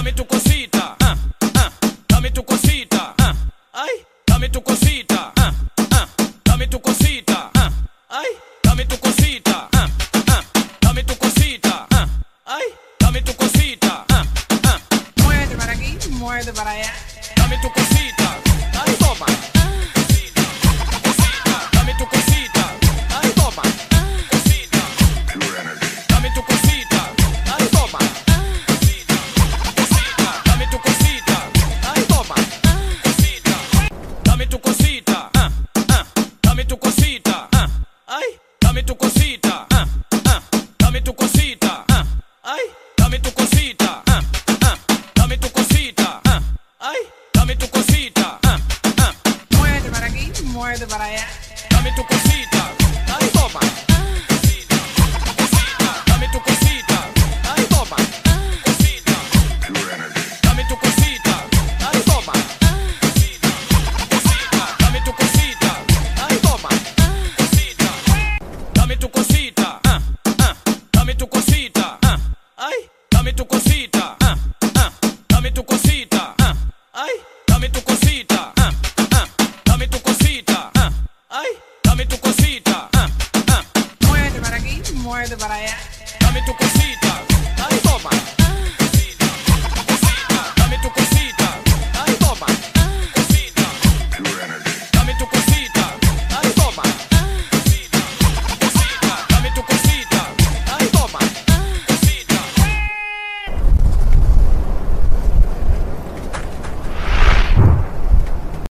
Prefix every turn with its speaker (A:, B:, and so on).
A: dame tu cosita, dame tu cosita, ay, dame tu cosita, dame tu cosita, ay, dame tu cosita, dame tu cosita, ay, dame tu cosita,
B: muerde para aquí, muerde para allá,
A: dame tu cosita, ay, toma. Dame tu cosita, ay, toma. Dame tu cosita, ay, toma. Dame tu cosita, ay, toma. Dame tu cosita, dame tu cosita, ay, dame tu cosita, dame tu cosita, ay, dame tu cosita, dame tu cosita, ay, dame tu cosita,
B: muerde para aquí, muerde para allá,
A: dame tu cosita, ay, toma. Dame tu cosita, ay, toma. Dame tu cosita, ay, toma. Dame tu cosita, ay, toma. Dame tu cosita, dame tu cosita, ay, dame tu cosita, dame tu cosita, ay, dame tu cosita, dame tu cosita, ay, dame tu cosita,
B: muerde para aquí, muerde para allá,
A: dame tu cosita.